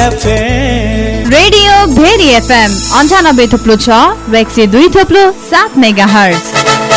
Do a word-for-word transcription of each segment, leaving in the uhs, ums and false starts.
FM radio very FM अन्ठानब्बे थुप्लो छ र एक सय दुई थुप्लो सात मेगा हर्ज।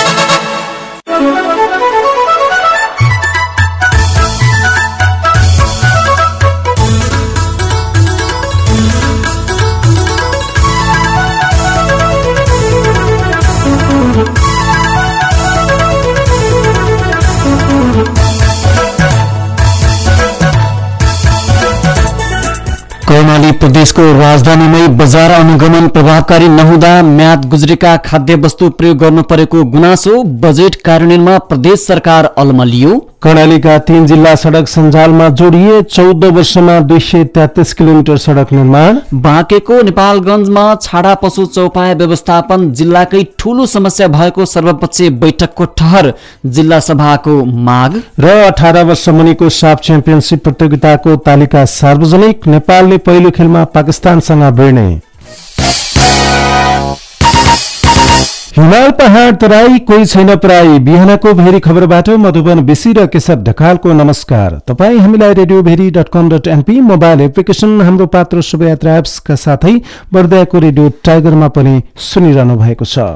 कर्णाली प्रदेशको राजधानीमै बजार अनुगमन प्रभावकारी नहुँदा म्याद गुज्रेका खाद्य वस्तु प्रयोग गर्नु परेको गुनासो, बजेट कार्यान्वयनमा प्रदेश सरकार अलमलियो। कर्णालीका तीन जिल्ला सड़क सञ्जालमा जोडिए, चौध वर्षमा दुई सय तेत्तीस किलोमिटर सड़क निर्माण। बाँकेको नेपालगञ्जमा छाडा पशु चौपाया व्यवस्थापन जिल्लाकै ठूलो समस्या भएको सर्वपक्षीय बैठकको ठहर, जिल्ला सभाको माग। र अठार वर्ष मुनिको साफ च्याम्पियनशिप प्रतियोगिताको तालिका सार्वजनिक, नेपालले पहिलो खेलमा पाकिस्तानसँग भिड्ने। हिमाल पहाड़ तराई कोही छैन पराई। बिहानको भेरी खबरबाट मधुबन बेसी र केशव ढकालको नमस्कार। तपाई हामीलाई radio Bheri dot com dot NP mobile application, हाम्रो पात्र शुभयात्रा एप्सका साथै बर्दियाको रेडियो टाइगरमा पनि सुनिरहनु भएको छ।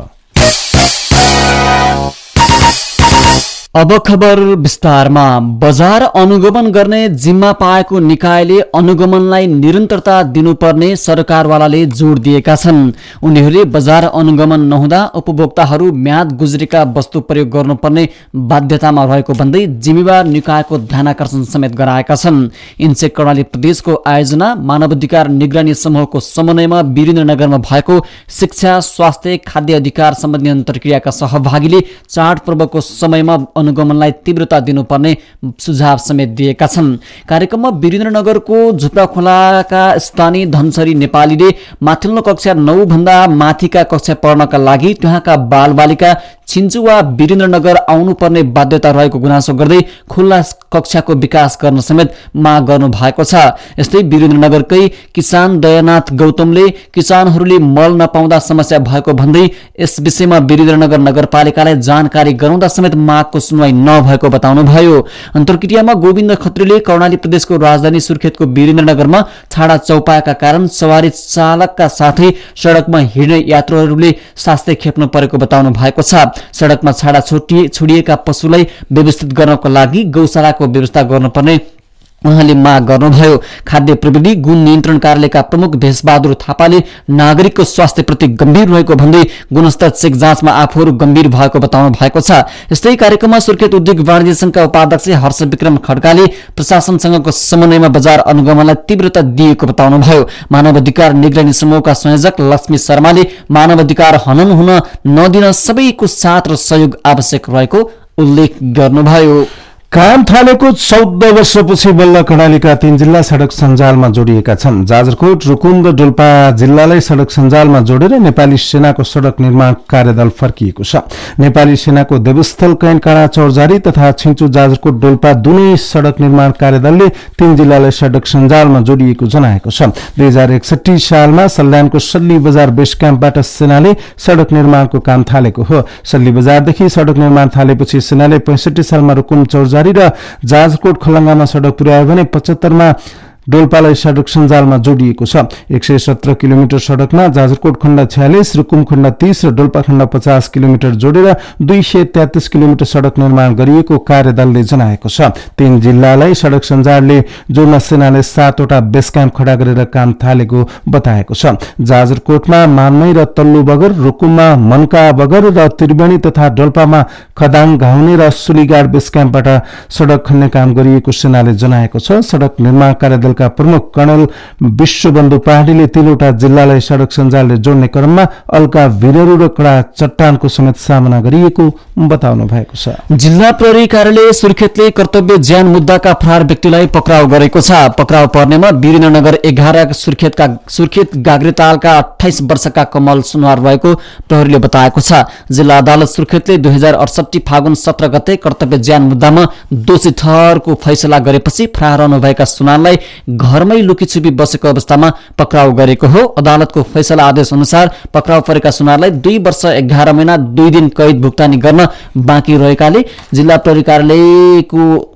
अब खबर विस्तारमा। बजार अनुगमन गर्ने जिम्मा पाएको निकायले अनुगमनलाई निरन्तरता दिनुपर्ने सरकारवालाले जोड दिएका छन्। उनीहरूले बजार अनुगमन नहुँदा उपभोक्ताहरू म्याद गुज्रेका वस्तु प्रयोग गर्नुपर्ने बाध्यतामा रहेको भन्दै जिम्मेवार निकायको ध्यानाकर्षण समेत गराएका छन्। इन्सेक कर्णाली प्रदेशको आयोजना मानवाधिकार निगरानी समूहको समन्वयमा वीरेन्द्रनगरमा भएको शिक्षा, स्वास्थ्य, खाद्य अधिकार सम्बन्धी अन्तर्क्रियाका सहभागीले चाडपर्वको समयमा अनुगमनलाई तीव्रता दिनुपर्ने सुझाव समेत दिएका छन्। कार्यक्रममा वीरेन्द्रनगरको झुप्रा खोलाका स्थानीय धनसरी नेपालीले माथिल्लो कक्षा नौ भन्दा माथिका कक्षा पढ्नका लागि त्यहाँका बालबालिका छिन्चु वा वीरेन्द्रनगर आउनुपर्ने बाध्यता रहेको गुनासो गर्दै खुल्ला कक्षाको विकास गर्न समेत माग गर्नु भएको छ। यस्तै वीरेन्द्रनगरकै किसान दयानाथ गौतमले किसानहरूले मल नपाउँदा समस्या भएको भन्दै यस विषयमा वीरेन्द्रनगर नगरपालिकालाई जानकारी गराउँदा समेत मागको सुनवाई नभएको बताउनुभयो। अन्तर्क्रियामा गोविन्द खत्रीले कर्णाली प्रदेशको राजधानी सुर्खेतको वीरेन्द्रनगरमा छाडा चौपायाका कारण सवारी चालकका साथै सड़कमा हिँड्ने यात्रुहरूले शास्ति खेप्नु परेको बताउनु भएको छ। सड़कमा छाडा छोडिएका पशुलाई व्यवस्थित गर्नको लागि गौशालाको व्यवस्था गर्नुपर्ने उहाँले माग गर्नुभयो। खाद्य प्रविधि गुण नियन्त्रण कार्यालयका प्रमुख भेषबहादुर थापाले नागरिकको स्वास्थ्यप्रति गम्भीर रहेको भन्दै गुणस्तर चेक जाँचमा आफूहरू गम्भीर भएको बताउनु भएको छ। यस्तै कार्यक्रममा सुर्खेत उद्योग वाणिज्य संघका उपाध्यक्ष हर्ष विक्रम खड्काले प्रशासनसँगको समन्वयमा बजार अनुगमनलाई तीव्रता दिएको बताउनुभयो। मानवाधिकार निगरानी समूहका संयोजक लक्ष्मी शर्माले मानवाधिकार हनन हुन नदिन सबैको साथ र सहयोग आवश्यक रहेको उल्लेख गर्नुभयो। काम थालेको चौध वर्षपछि बल्ल कर्णालीका तीन जिल्ला सड़क सञ्जालमा जोडिएका छन्। जाजरकोट, रुकुम र डोल्पा जिल्लालाई सड़क सञ्जालमा जोडेर नेपाली सेनाको सड़क निर्माण कार्यदल फर्किएको छ। नेपाली सेनाको देवस्थल कैनकाँडा चौरजारी तथा छिन्चु जाजरकोट डोल्पा दुवै सड़क निर्माण कार्यदलले तीन जिल्लालाई सड़क सञ्जालमा जोडिएको जनाएको छ। दुई हजार एकसठी सालमा सल्यानको सल्ली बजार बेस क्याम्पबाट सेनाले सड़क निर्माणको काम थालेको हो। सल्ली बजारदेखि सड़क निर्माण थालेपछि सेनाले पैंसठी सालमा रुकुम चौरजारी र जाजरकोट खलङ्गामा सड़क पुर्यायो भने पचहत्तरमा डोल्पालाई सड़क सञ्जालमा जोडिएको छ। एक सय सत्र किलोमिटर सड़कमा जाजरकोट खण्ड छयालिस, रुकुम खण्ड तीस र डोल्पा खण्ड पचास किलोमिटर जोडेर दुई सय तेत्तीस किलोमिटर सड़क निर्माण गरिएको कार्यदलले जनाएको छ। तीन जिल्लालाई सड़क सञ्जालले जोड्न सेनाले सातवटा बेस क्याम्प खडा गरेर काम थालेको बताएको छ। जाजरकोटमा मान्मै र तल्लु बगर, रुकुममा मनका बगर र त्रिवेणी तथा डोल्पामा खदाङ, घाउने र सुलीगाड बेस क्याम्पबाट सड़क खन्ने काम गरिएको सेनाले जनाएको छ। सड़क निर्माण कार्यदल प्रमुख कर्णल विश्वबन्धु पहाडीले तीनवटा जिल्लालाई सड़क सञ्जालले जोड्ने क्रममा अल्का भिरहरू र कडा चट्टानको समेत सामना गरिएको बताउनु भएको छ। जिल्ला प्रहरी कार्यालय सुर्खेतले कर्तव्य ज्यान मुद्दाका फरार व्यक्तिलाई पक्राउ गरेको छ। पक्राउ पर्नेमा वीरेन्द्रनगर एघार, सुर्खेतका सुर्खेत गाग्रेतालका अठाइस वर्षका कमल सुनवार रहेको प्रहरीले बताएको छ। जिल्ला अदालत सुर्खेतले दुई हजार अडसठी फागुन सत्र गते कर्तव्य ज्यान मुद्दामा दोषी ठहरको फैसला गरेपछि फरार रहनुभएका सुनारलाई घरमै लुकीछुपी बसेको अवस्थामा पक्राउ गरेको हो। अदालतको फैसला आदेश अनुसार पक्राउ परेका सुनारलाई दुई वर्ष एघार महिना दुई दिन कैद भुक्तानी गर्न बाँकी रहेकाले जिल्ला प्रहरी कार्यालयको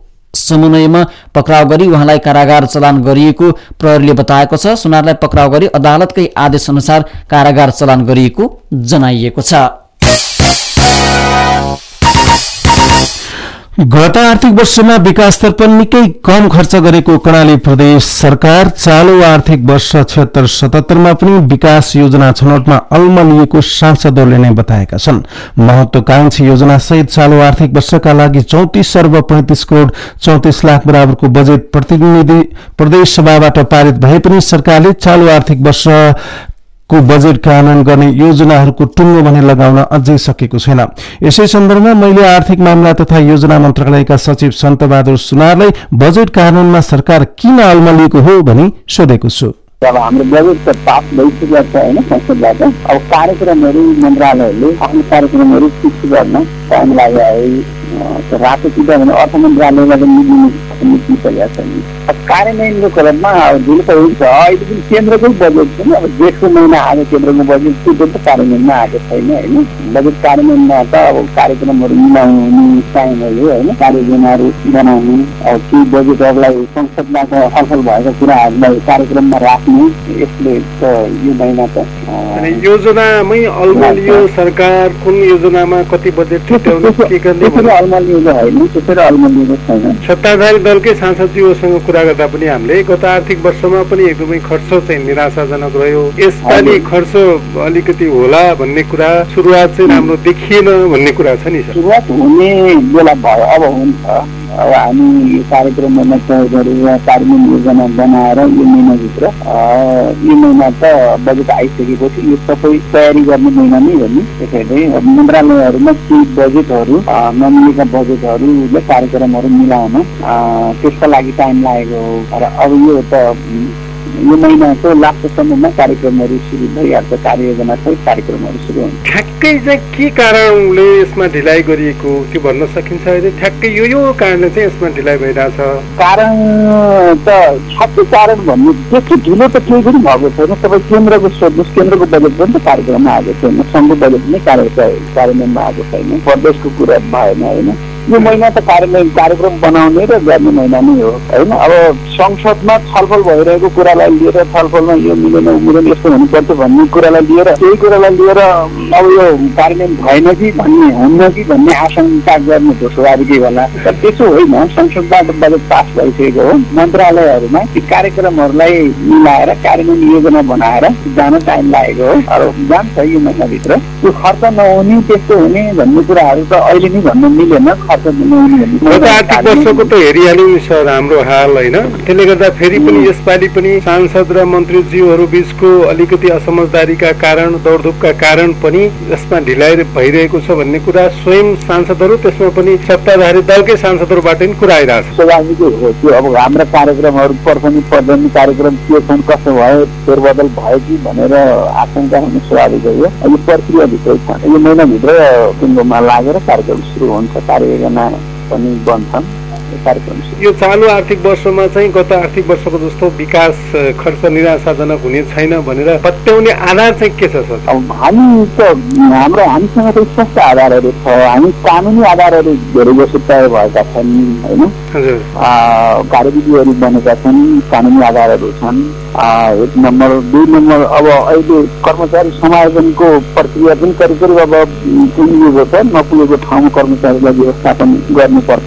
समन्वयमा पक्राउ गरी उहाँलाई कारागार चलान गरिएको प्रहरीले बताएको छ। सुनारलाई पक्राउ गरी अदालतकै आदेश अनुसार कारागार चलान गरिएको जनाइएको छ। गत आर्थिक वर्षमा विकासतर्फ निकै कम खर्च गरेको कर्णाली प्रदेश सरकार चालू आर्थिक वर्ष छिहत्तर सतहत्तरमा पनि विकास योजना छनौटमा अल्मलिएको सांसदहरूले नै बताएका छन्। महत्वाकांक्षी योजना सहित चालू आर्थिक वर्षका लागि चौतिस अर्ब पैंतिस करोड़ चौतिस लाख बराबरको बजेट प्रतिनिधि प्रदेश सभाबाट पारित भए पनि सरकारले चालू आर्थिक वर्ष को बजेट कार्यान्वयन गर्ने योजनाहरूको टुङ्गो भने लगाउन अझै सकेको छैन। यसै सन्दर्भमा मैले आर्थिक मामला तथा योजना मन्त्रालयका सचिव सन्तबहादुर सुनारलाई बजेट कार्यान्वयनमा सरकार किन अल्मलिएको हो भनी सोधेको छु। अब हाम्रो बजेट त पास भइसकेको छ होइन संसदबाट। अब कार्यक्रमहरू मन्त्रालयहरूले आफ्नो कार्यक्रमहरू फिक्स गर्न टाइम लाग्यो है। रातो चिता भने अर्थ मन्त्रालयबाट मिलिने निस्किसकेका छन्। अब कार्यान्वयनको क्रममा ढिलो त हुन्छ। अहिले पनि केन्द्रकै बजेट छ नि। अब जेठको महिना आएको केन्द्रको बजेट त्यो त कार्यान्वयनमा आएको छैन होइन। बजेट कार्यान्वयनमा त अब कार्यक्रमहरू मिलाउने टाइम हो होइन। कार्ययोजनाहरू बनाउने अब केही बजेटहरूलाई संसदमा छलफल भएका कुराहरूलाई कार्यक्रममा राख्ने यसले त यो महिना त योजनामै अल्मलियो सरकार। कुन योजनामा कति बजेट छुट्याउने के गर्ने अल्मलिएको होइन, त्यसरी अल्मलिएको छैन। सत्ताधारी दलकै सांसदज्यूसँग कुरा गर्दा पनि हामीले गत आर्थिक वर्षमा पनि एकदमै खर्च चाहिँ निराशाजनक रह्यो, यसपालि खर्च अलिकति होला भन्ने कुरा, सुरुवात चाहिँ राम्रो देखिएन भन्ने कुरा छ नि। सुरुवात हुने बेला भयो, अब हुन्छ। अब हामी यो कार्यक्रममा तय गरेर कार्यान्वयन योजना बनाएर यो महिनाभित्र यो महिना त बजेट आइसकेपछि यो सबै तयारी गर्ने महिना नै हो नि। त्यसैले मन्त्रालयहरूमा केही बजेटहरू नमिलेका बजेटहरूले कार्यक्रमहरू मिलाउन त्यसका लागि टाइम लागेको हो। र अब यो त यो महिनाको लास्टसम्ममा कार्यक्रमहरू सुरु भइहाल्छ। कार्ययोजना सहित कार्यक्रमहरू सुरु हुन्छ। ठ्याक्कै चाहिँ के कारणले यसमा ढिलाइ गरिएको त्यो भन्न सकिन्छ? अहिले ठ्याक्कै यो यो कारणले चाहिँ यसमा ढिलाइ भइरहेछ। कारण त ठ्याक्कै कारण भन्नु त्यस्तो ढिलो त केही पनि भएको छैन। तपाईँ केन्द्रको सोध्नुहोस्, केन्द्रको बजेट पनि त कार्यक्रममा आएको छैन। सङ्घको बजेट नै कार्य कार्यान्वयनमा आएको छैन। प्रदेशको कुरा भएन होइन। यो महिना त कार्यान्वयन कार्यक्रम बनाउने र गर्ने महिना नै हो होइन। अब संसदमा छलफल भइरहेको कुरालाई लिएर छलफलमा यो मिलेन मिलेन यस्तो हुनुपर्छ भन्ने कुरालाई लिएर त्यही कुरालाई लिएर अब यो कार्यान्वयन भएन कि भन्ने हुन्न कि भन्ने आशंका गर्ने हो स्वाभाविकै होला। तर त्यसो होइन, संसदबाट बजेट पास भइसकेको हो। मन्त्रालयहरूमा ती कार्यक्रमहरूलाई मिलाएर कार्यान्वयन योजना बनाएर जान टाइम लागेको हो। अब जान्छ यो महिनाभित्र। त्यो खर्च नहुने त्यस्तो हुने भन्ने कुराहरू त अहिले नै भन्न मिलेन। गत आर्थिक वर्षको त हेरिहाल्यौँ सर हाम्रो हाल होइन। त्यसले गर्दा फेरि पनि यसपालि पनि सांसद र मन्त्रीज्यूहरू बीचको अलिकति असमझदारीका कारण, दौडधुपका कारण पनि यसमा ढिलाइ भइरहेको छ भन्ने कुरा स्वयं सांसदहरू, त्यसमा पनि सत्ताधारी दलकै सांसदहरूबाट पनि कुरा आइरहेको छ। स्वाभाविकै हो त्यो। अब हाम्रा कार्यक्रमहरू पर्छन् पर्दैन, कार्यक्रम के छन्, कसो भयो, फेरबदल भयो कि भनेर आशंका हुनु स्वाभाविकै हो। यो प्रक्रियाभित्रै छ। यो महिनाभित्र टुङ्गोमा लागेर कार्यक्रम सुरु हुन्छ, कार्ययोजना पनि बन्छन्। कार्यक्रम यो चालु आर्थिक वर्षमा चाहिँ गत आर्थिक वर्षको जस्तो विकास खर्च निराशाजनक हुने छैन भनेर पत्याउने आधार चाहिँ के छ सर? अब हामी त हाम्रो हामीसँग त स्पष्ट आधारहरू छ। हामी कानुनी आधारहरू धेरै जसो तय भएका छन् होइन। कार्यविधिहरू बनेका छन्, कानुनी आधारहरू छन्। एक नम्बर। दुई नम्बर, अब अहिले कर्मचारी समायोजनको प्रक्रिया पनि करिब करिब अब पुगेको छ। नपुगेको ठाउँमा कर्मचारीलाई व्यवस्थापन गर्नुपर्छ।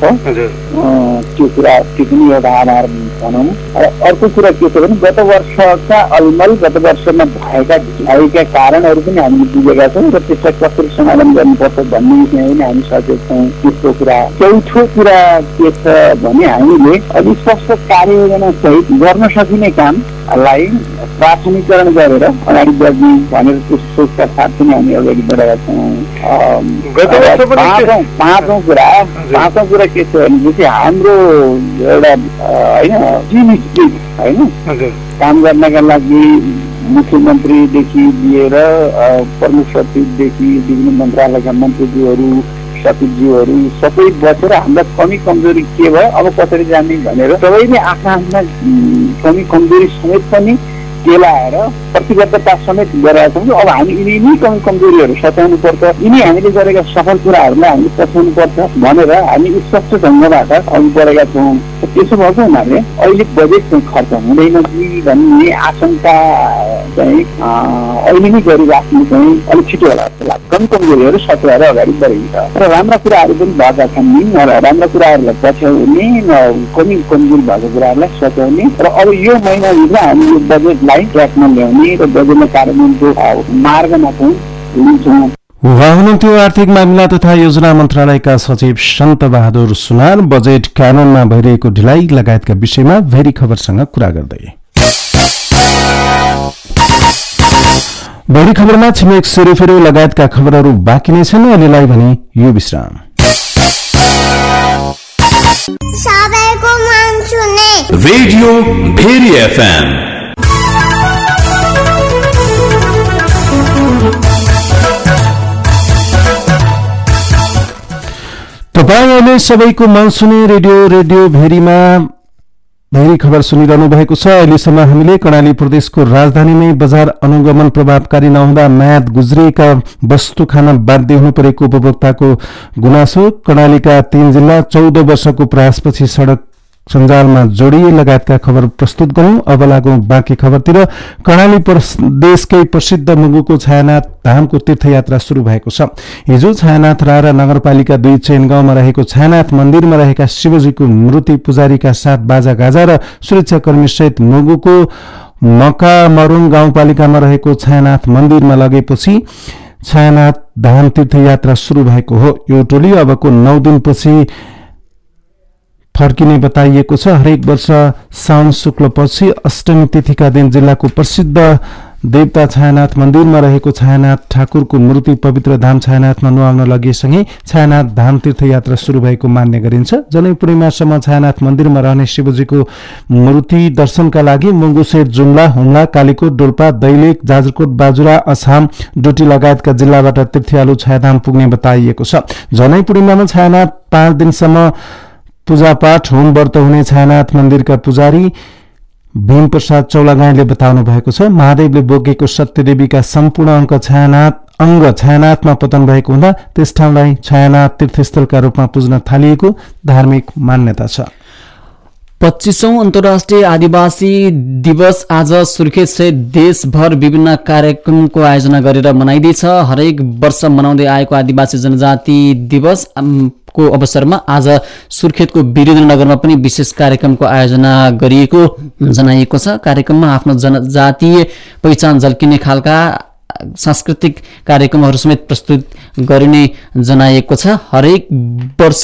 त्यो कुरा त्यो पनि एउटा आधार भनौँ। र अर्को कुरा के छ भने गत वर्षका अलमल गत वर्षमा भएका ढिलाइका कारणहरू पनि हामीले बुझेका छौँ र त्यसलाई कसरी समाधान गर्नुपर्छ भन्ने विषयमा पनि हामी सचेत छौँ। त्यस्तो कुरा। चौथो कुरा के छ भने हामीले अलिक स्पष्ट कार्ययोजना सहित गर्न सकिने कामलाई प्राथमिकरण गरेर अगाडि बढ्ने भनेर त्यो सोचका साथ पनि हामी अगाडि बढेका छौँ। पाँचौँ कुरा पाँचौँ कुरा के छ भनेपछि हाम्रो एउटा होइन होइन काम गर्नका लागि मुख्यमन्त्रीदेखि लिएर प्रमुख सचिवदेखि विभिन्न मन्त्रालयका मन्त्रीज्यूहरू, सचिवज्यूहरू सबै बसेर हामीलाई कमी कमजोरी के भयो, अब कसरी जाने भनेर सबैले आफ्ना आफ्ना कमी कमजोरी समेत पनि केलाएर प्रतिबद्धता समेत गरेका छौँ कि अब हामी यिनी यिनी कमी कमजोरीहरू सच्याउनु पर्छ, यिनी हामीले गरेका सफल कुराहरूलाई हामीले पछ्याउनु पर्छ भनेर हामी स्पष्ट ढङ्गबाट अघि बढेका छौँ। त्यसो भएको हुनाले अहिले बजेट चाहिँ खर्च हुँदैन कि भन्ने आशंका चाहिँ अहिले नै गरिराख्नु चाहिँ अलिक छिटो होला जस्तो लाग्छ। कमी कमजोरीहरू सच्याएर अगाडि बढिन्छ र राम्रा कुराहरू पनि भएका छन् नि, राम्रा कुराहरूलाई पछ्याउने, कमी कमजोर भएको कुराहरूलाई सच्याउने र अब यो महिनाभित्र हामी यो बजेटलाई ट्र्याकमा ल्याउने र बजेटमा कार्यान्वयनको मार्गमा चाहिँ लिन्छौँ। उहाँ हुनुहुन्थ्यो आर्थिक मामिला तथा योजना मन्त्रालयका सचिव सन्त बहादुर सुनार। बजेट कानूनमा भइरहेको ढिलाइ लगायतका विषयमा भेरी खबरसँग कुरा गर्दै। भेरी खबरमा छिमेक सेरोफेरो लगायतका खबरहरू बाँकी नै छन्। अहिलेलाई भने यो विश्राम। सबैको मन सुने रेडियो भेरी एफएम। तपाईले सबैको मन सुने रेडियो रेडियो भेरीमा भेरी खबर सुनिरहनु भएको छ। अहिलेसम्म हामीले कर्णाली प्रदेशको राजधानीमै बजार अनुगमन प्रभावकारी नहुँदा म्याद गुज्रिएका वस्तु खान बाध्य हुनु परेको उपभोक्ताको गुनासो, कर्णालीका तीन जिल्ला चौध वर्षको प्रयासपछि सड़क सञ्जालमा जोडिए लगायतका खबर प्रस्तुत गर्यौं। अब लागौं बाँकी खबरतिर। कर्णाली प्रदेशकै प्रसिद्ध मुगुको छायानाथ धामको तीर्थयात्रा शुरू भएको छ। हिजो छायानाथ रारा नगरपालिका दुई चैन गाउँमा रहेको छायानाथ मन्दिरमा रहेका शिवजीको मूर्ति पुजारीका साथ बाजा गाजा र सुरक्षाकर्मी सहित मुगुको मकामरुङ गाउँपालिकामा रहेको छायानाथ मन्दिरमा लगेपछि छायानाथ धाम तीर्थयात्रा शुरू भएको हो। यो टोली अबको नौ दिनपछि फर्किने बताइएको छ। हरेक वर्ष साउन शुक्ल पछि अष्टमी तिथिका दिन जिल्लाको प्रसिद्ध देवता छायानाथ मन्दिरमा रहेको छायानाथ ठाकुरको मूर्ति पवित्र धाम छायानाथमा नुहाउन लगिएसँगै छायानाथ धाम तीर्थयात्रा शुरू भएको मान्ने गरिन्छ। जनै पूर्णिमासम्म छायानाथ मन्दिरमा रहने शिवजीको मूर्ति दर्शनका लागि मुङ्गुसेट, जुम्ला, हुम्ला, कालीकोट, डोल्पा, दैलेख, जाजरकोट, बाजुरा, अछाम, डोटी लगायतका जिल्लाबाट तीर्थयालु छायाधाम पुग्ने बताइएको छ। जनै पूर्णिमामा छायानाथ पाँच दिनसम्म पूजापाठ होम व्रत हुने छायानाथ मन्दिरका पुजारी भीम प्रसाद चौलागाईले बताउनु भएको छ। महादेवले बोकेको सत्यदेवीका सम्पूर्ण अङ्क छायानाथ अङ्ग छायानाथमा पतन भएको हुँदा त्यस ठाउँलाई छायानाथ तीर्थस्थलका रूपमा पुज्न थालिएको धार्मिक मान्यता छ। पच्चीसौं अन्तर्राष्ट्रिय आदिवासी दिवस आज सुर्खेत सहित देशभर विभिन्न कार्यक्रमको आयोजना गरेर मनाइँदैछ। हरेक वर्ष मनाउँदै आएको आदिवासी जनजाति दिवस को अवसरमा आज सुर्खेतको वीरेन्द्रनगरमा पनि विशेष कार्यक्रमको आयोजना गरिएको जनाइएको छ। कार्यक्रममा आफ्नो जनजातीय पहिचान झल्किने खालका सांस्कृतिक कार्यक्रमहरू समेत प्रस्तुत गरिने जनाइएको छ। हरेक वर्ष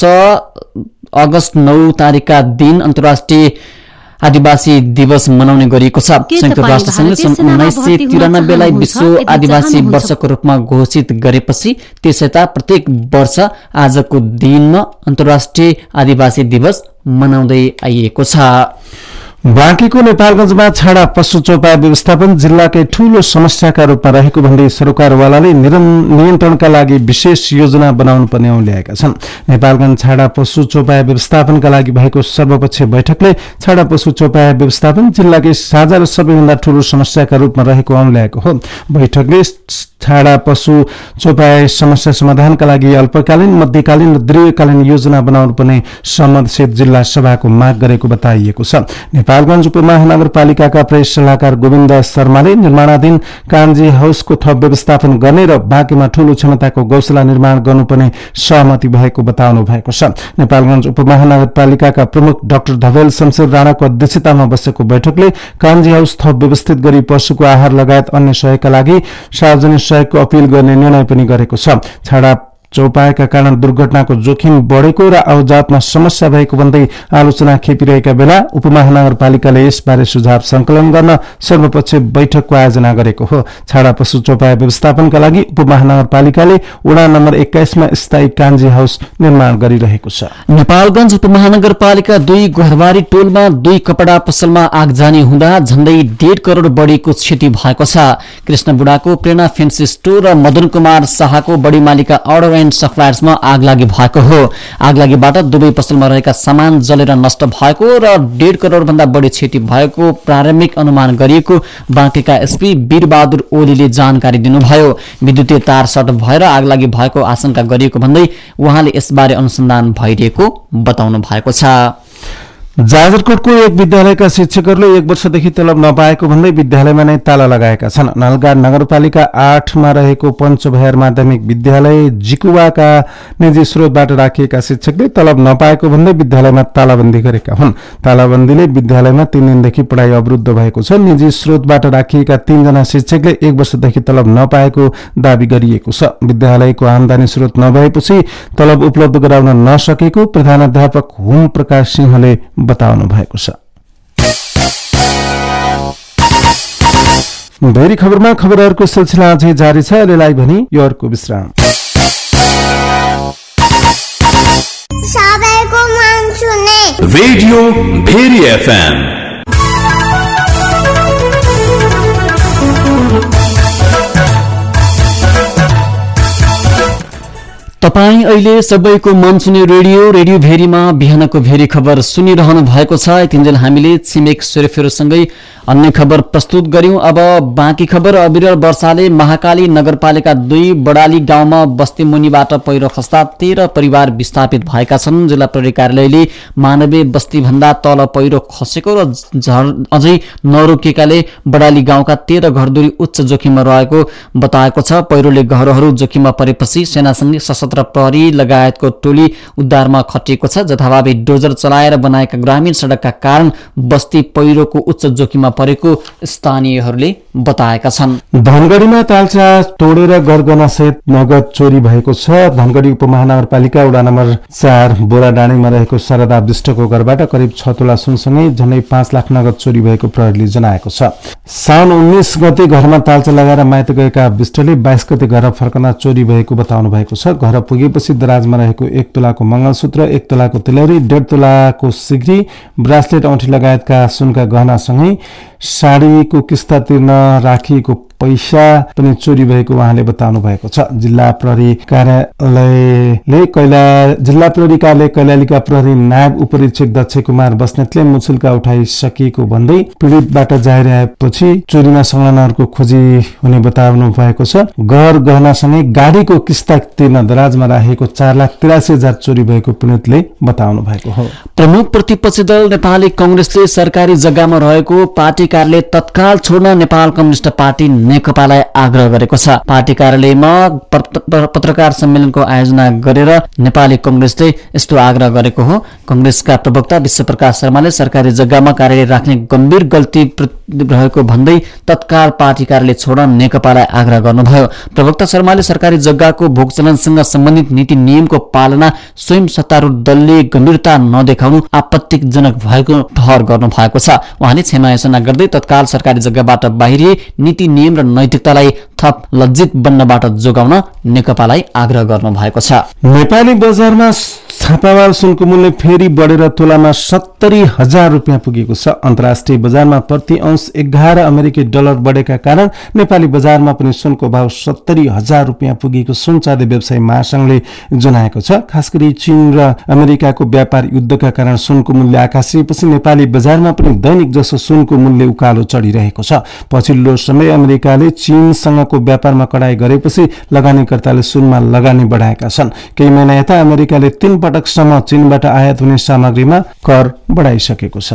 अगस्त नौ तारिकका दिन अन्तर्राष्ट्रिय आदिवासी दिवस मनाउने गरिएको छ। संयुक्त राष्ट्रसंघले सन् उन्नाइस सय तिरानब्बेलाई विश्व आदिवासी वर्षको रूपमा घोषित गरेपछि त्यसैता प्रत्येक वर्ष आजको दिनमा अन्तर्राष्ट्रिय आदिवासी दिवस मनाउँदै आइएको छ। बाँकीको नेपालगञ्जमा छाडा पशु चौपाया व्यवस्थापन जिल्लाकै ठूलो समस्याका रूपमा रहेको भन्दै सरकारवालाले नियन्त्रणका लागि विशेष योजना बनाउनु पर्ने औल्याएका छन्। नेपालगञ्ज छाडा पशु चौपाया व्यवस्थापनका लागि भएको सर्वपक्षीय बैठकले छाडा पशु चौपाया व्यवस्थापन जिल्लाकै साझा र सबैभन्दा ठूलो समस्याका रूपमा रहेको औल्याएको हो। बैठकले छाडा पशु चौपाया समस्या समाधानका लागि अल्पकालीन, मध्यकालीन र दीर्घकालीन योजना बनाउनु पर्ने सम्बन्धित जिल्ला सभाको माग गरेको बताइएको छ। नेपालगञ्ज उपमहानगरपालिकाका प्रेस सल्लाहकार गोविन्द शर्माले निर्माणाधीन कान्जी हाउसको थप व्यवस्थापन गर्ने र बाँकीमा ठूलो क्षमताको गौशाला निर्माण गर्नुपर्ने सहमति भएको बताउनु भएको छ। नेपालगञ्ज उपमहानगरपालिकाका प्रमुख डाक्टर धवेल शमशेर राणाको अध्यक्षतामा बसेको बैठकले कान्जी हाउस थप व्यवस्थित गरी पशुको आहार लगायत अन्य सहयोगका लागि सार्वजनिक सहयोगको अपील गर्ने निर्णय पनि गरेको छ। छाडा चौपायाका कारण दुर्घटनाको जोखिम बढेको र आवाजातमा समस्या भएको भन्दै आलोचना खेपिरहेका बेला उपमहानगरपालिकाले यसबारे सुझाव संकलन गर्न सर्वपक्षीय बैठकको आयोजना गरेको हो। छाडा पशु चौपाया व्यवस्थापनका लागि उपमहानगरपालिकाले वडा नम्बर एक्काइसमा स्थायी कान्जी हाउस निर्माण गरिरहेको छ। नेपालगञ्ज उपमहानगरपालिका दुई घरबारी टोलमा दुई कपडा पसलमा आगजनी हुँदा झण्डै डेढ करोड बढीको क्षति भएको छ। कृष्ण बुढाको प्रेरणा फेन्सी स्टोर र मदन कुमार शाहको बढी मालिका अर्डर एन्ड सप्लायर्समा आगलागी भएको हो। आगलागीबाट दुवै पसलमा रहेका सामान जलेर नष्ट भएको र डेढ करोड भन्दा बढी क्षति भएको प्रारम्भिक अनुमान गरिएको बाँकेका एसपी वीरबहादुर ओलीले जानकारी दिनुभयो। विद्युतीय तार सर्ट भएर आगलागी भएको आशंका गरिएको भन्दै उहाँले यसबारे अनुसन्धान भइरहेको बताउनु भएको छ। जाजरकोटको एक विद्यालयका शिक्षकहरूले एक वर्षदेखि तलब नपाएको भन्दै विद्यालयमा नै ताला लगाएका छन्। नलगाड नगरपालिका आठमा रहेको पञ्चभयार माध्यमिक विद्यालय जिकुवाका निजी स्रोतबाट राखिएका शिक्षकले तलब नपाएको भन्दै विद्यालयमा तालाबन्दी गरेका हुन्। तालाबन्दीले विद्यालयमा तीन दिनदेखि पढाइ अवरुद्ध भएको छ। निजी स्रोतबाट राखिएका तीनजना शिक्षकले एक वर्षदेखि तलब नपाएको दावी गरिएको छ। विद्यालयको आमदानी स्रोत नभएपछि तलब उपलब्ध गराउन नसकेको प्रधानाध्यापक हुम प्रकाश सिंहले बताउनु भएको छ। भेरी खबरमा खबरहरूको सिलसिला अझै जारी छ। अहिलेलाई भने यो अर्को विश्राम। सबैको मन सुने रेडियो भेरी एफएम। तपाईँ अहिले सबैको मन सुने रेडियो रेडियो भेरीमा बिहानको भेरी खबर सुनिरहनु भएको छ। यतिन्जेल हामीले छिमेक सेरोफेरोसँगै अन्य खबर प्रस्तुत गर्यौं। अब बाँकी खबर। अविरल वर्षाले महाकाली नगरपालिका दुई बडाली गाउँमा बस्ती मुनिबाट पहिरो खस्दा तेह्र परिवार विस्थापित भएका छन्। जिल्ला प्रहरी कार्यालयले मानवीय बस्ती भन्दा तल पहिरो खसेको र अझै नरोकिएकाले बडाली गाउँका तेह्र घरधुरी उच्च जोखिममा रहेको बताएको छ। पहिरोले घरहरू जोखिममा परेपछि सेनासँगै सशस्त्र प्रहरी लगायतको टोली उद्धारमा खटिएको छ। जथाभावी डोजर चलाएर बनाएका ग्रामीण सडकका कारण बस्ती पहिरोको उच्च जोखिममा परेको स्थानीयहरूले बताएका छन्। धनगढीमा तालचा तोडेर गरगहना सहित नगद चोरी भएको छ। धनगढी उपमहानगरपालिका वडा नम्बर चार बोराडाँडीमा रहेको शारदा विष्टको घरबाट करिब छ तोला सुनसँगै झन्डै पाँच लाख नगद चोरी भएको प्रहरीले जनाएको छ। साउन उन्नाइस गते घरमा तालचा लगाएर माइत गएका विष्टले बाइस गते घर फर्कना चोरी भएको बताउनु भएको छ। घर पुगेपछि दराजमा रहेको एक तोलाको मंगलसूत्र, एक तोलाको तिलौरी, डेढ तोलाको सिग्री, ब्रासलेट, औँठी लगायतका सुनका गहनासँगै साडीको किस्ता तिर्न राखिएको पैसा पनि चोरी भएको उहाँले बताउनु भएको छ। जिल्ला प्रहरी कार्यालयले कैला जिल्ला प्रहरी कार्यालय कैलालीका प्रहरी नायब उपरीक्षक दक्ष कुमार बस्नेतले मुछुल्का उठाइसकिएको भन्दै पीडितबाट जाहेर आएपछि चोरीमा संलग्नहरूको खोजी हुने बताउनु भएको छ। घर गहनासँगै गाडीको किस्ता तिर्न दराजमा राखेको चार लाख तिरासी हजार चोरी भएको पीडितले बताउनु भएको हो। प्रमुख प्रतिपक्षी दल नेपाली कंग्रेसले सरकारी जग्गामा रहेको पार्टी कार्यालय तत्काल छोड्न नेपाल कम्युनिस्ट पार्टी नेकपालाई आग्रह गरेको छ। पार्टी कार्यालयमा पत्रकार सम्मेलनको आयोजना गरेर नेपाली कंग्रेसले यस्तो आग्रह गरेको हो। कंग्रेसका प्रवक्ता विश्वप्रकाश शर्माले सरकारी जग्गामा कार्यालय राख्ने गम्भीर गल्ती रहेको भन्दै तत्काल पार्टी कार्यालय छोड्न नेकपालाई आग्रह गर्नुभयो। प्रवक्ता शर्माले सरकारी जग्गाको भोगचलनसँग सम्बन्धित नीति नियमको पालना स्वयं सत्तारूढ दलले गम्भीरता नदेखाउनु आपत्तिजनक भएको ठहर गर्नु भएको छ। उहाँले क्षमायाचना गर्दै तत्काल सरकारी जग्गाबाट बाहिरिए नीति नियम र नैतिकतालाई थप लज्जित बन्नबाट जोगाउन नेकपालाई आग्रह गर्नु भएको छ। नेपाली बजारमा छापामार सुनको मूल्य फेरि बढेर तोलामा सत्तरी हजार रुपियाँ पुगेको छ। अन्तर्राष्ट्रिय बजारमा प्रति अंश एघार अमेरिकी डलर बढेका कारण नेपाली बजारमा पनि सुनको भाव सत्तरी हजार रुपियाँ पुगेको सुन चाँदी व्यवसायी महासंघले जनाएको छ। खास गरी चीन र अमेरिकाको व्यापार युद्धका कारण सुनको मूल्य आकाशिएपछि नेपाली बजारमा पनि दैनिक जसो सुनको मूल्य उकालो चढिरहेको छ। पछिल्लो समय अमेरिकाले चीनसँगको व्यापारमा कडाई गरेपछि लगानीकर्ताले सुनमा लगानी बढाएका छन्। केही महिना यता अमेरिकाले तीन पटकसम्म चीनबाट आयात हुने सामग्रीमा कर बढाइसकेको छ।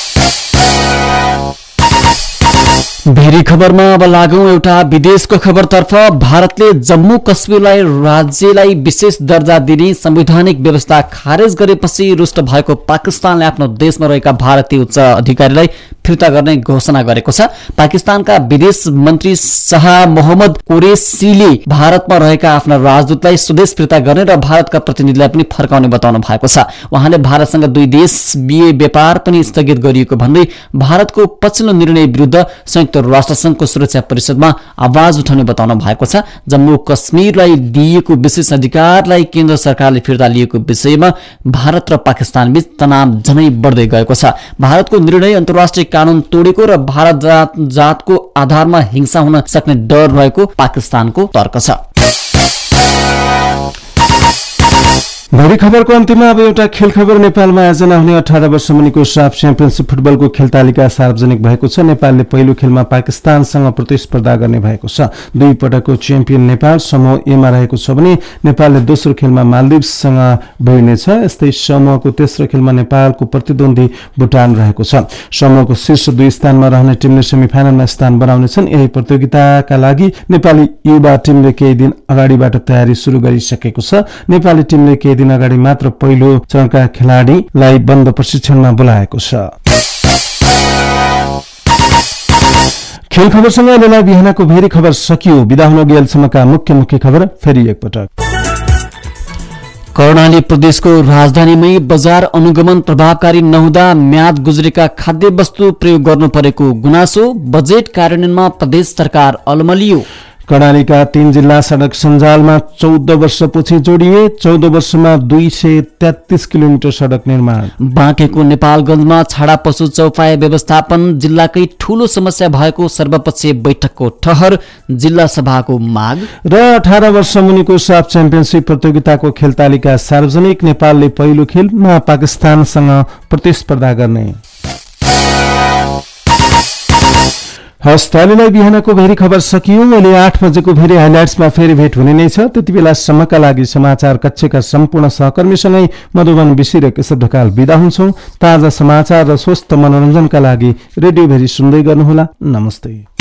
भेरी खबरमा अब लागौं एउटा विदेशको खबरतर्फ। भारतले जम्मू कश्मीरलाई राज्यलाई विशेष दर्जा दिने संवैधानिक व्यवस्था खारेज गरेपछि रुष्ट भएको पाकिस्तानले आफ्नो देशमा रहेका भारतीय उच्च अधिकारीलाई फिर्ता गर्ने घोषणा गरेको छ। पाकिस्तानका विदेश मन्त्री शाह मोहम्मद कुरेशीले भारतमा रहेका आफ्ना राजदूतलाई स्वदेश फिर्ता गर्ने र भारतका प्रतिनिधिलाई पनि फर्काउने बताउनु भएको छ। उहाँले भारतसँग दुई देशीय व्यापार पनि स्थगित गरिएको भन्दै भारतको पछिल्लो निर्णय विरुद्ध संयुक्त राष्ट्रसंघको सुरक्षा परिषदमा आवाज उठाउने बताउनु भएको छ। जम्मू कश्मीरलाई दिएको विशेष अधिकारलाई केन्द्र सरकारले फिर्ता लिएको विषयमा भारत र पाकिस्तान बीच तनाव झनै बढ्दै गएको छ। भारतको निर्णय अन्तर्राष्ट्रिय कानून तोडेको र भारत जात, जातको आधारमा हिंसा हुन सक्ने डर रहेको पाकिस्तानको तर्क छ। भोलि खबरको अन्तिममा अब एउटा खेल खबर। नेपालमा आयोजना हुने अठार वर्ष मुनिको साफ च्याम्पियनसिप फुटबलको खेल तालिका सार्वजनिक भएको छ। नेपालले पहिलो खेलमा पाकिस्तानसँग प्रतिस्पर्धा गर्ने भएको छ। दुई पटकको च्याम्पियन नेपाल समूह एमा रहेको छ भने नेपालले दोस्रो खेलमा मालदिभ्ससँग भिड्नेछ। यस्तै समूहको तेस्रो खेलमा नेपालको प्रतिद्वन्दी भुटान रहेको छ। समूहको शीर्ष दुई स्थानमा रहने टिमले सेमिफाइनलमा स्थान बनाउनेछन्। यही प्रतियोगिताका लागि नेपाली युवा टिमले केही दिन अगाडिबाट तयारी सुरु गरिसकेको छ। नेपाली टिमले केही दिन अगाडि मात्र पहिलो चरणका खेलाडीलाई बन्द प्रशिक्षणमा बोलाएको छ। खेल खबरसँग अहिले बिहानको भेरी खबर सकियो। बिदा हुन गेलसम्मका मुख्य मुख्य खबर फेरि एकपटक। कर्णाली प्रदेशको राजधानीमै बजार अनुगमन प्रभावकारी नहुँदा म्याद गुज्रेका खाद्य वस्तु प्रयोग गर्नु परेको गुनासो। बजेट कार्यान्वयनमा प्रदेश सरकार अलमलियो। कर्णालीका तीन जिल्ला सड़क सञ्जालमा चौध वर्षपछि जोडिए। चौध वर्षमा दुई सय तेत्तीस किलोमिटर सड़क निर्माण। बाँकेको नेपालगञ्जमा छाडा पशु चौपाया व्यवस्थापन जिल्लाकै ठूलो समस्या भएको सर्वपक्षीय बैठकको ठहर। जिल्ला सभाको माग। र अठार वर्ष मुनिको साफ च्याम्पियनसिप प्रतियोगिताको खेल तालिका सार्वजनिक। नेपालले पहिलो खेलमा पाकिस्तानसँग प्रतिस्पर्धा गर्ने। हस् त अहिलेलाई बिहानको भेरी खबर सकियो। अहिले आठ बजेको भेरी हाइलाइट्समा फेरि भेट हुने नै छ। त्यति बेलासम्मका लागि समाचार कक्षका सम्पूर्ण सहकर्मीसँगै मधुबन बिसी र केशव ढकाल बिदा हुन्छौं। ताजा समाचार र स्वस्थ मनोरञ्जनका लागि रेडियो भेरी सुन्दै गर्नुहोला। नमस्ते।